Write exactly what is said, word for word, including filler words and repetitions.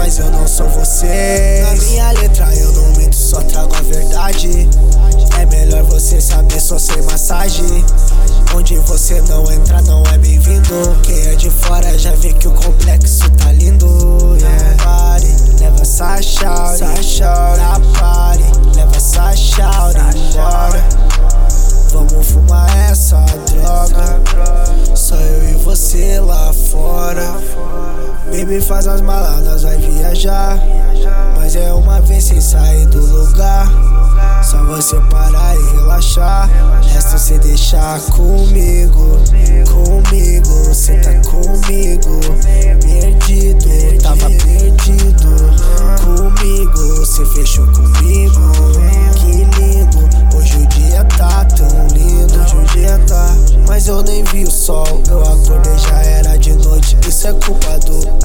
mas eu não sou você. Na minha letra eu não minto, só trago a verdade. É melhor você saber, só sem massagem. Onde você não entra não é bem-vindo. Quem é de fora já vê que o complexo tá lindo. Yeah. Party, leva essa shawty na party, leva essa shawty embora. Vamos fumar essa droga, só eu e você lá fora. Baby, faz as malas, nós vai viajar, mas é uma vez sem sair do lugar. Só você parar e relaxar, resta cê deixar comigo. Comigo, cê tá comigo. Perdido, tava perdido. Comigo, cê fechou comigo. Que lindo, hoje o dia tá tão lindo. Hoje o dia tá, mas eu nem vi o sol. Eu acordei, já era de noite, isso é culpa do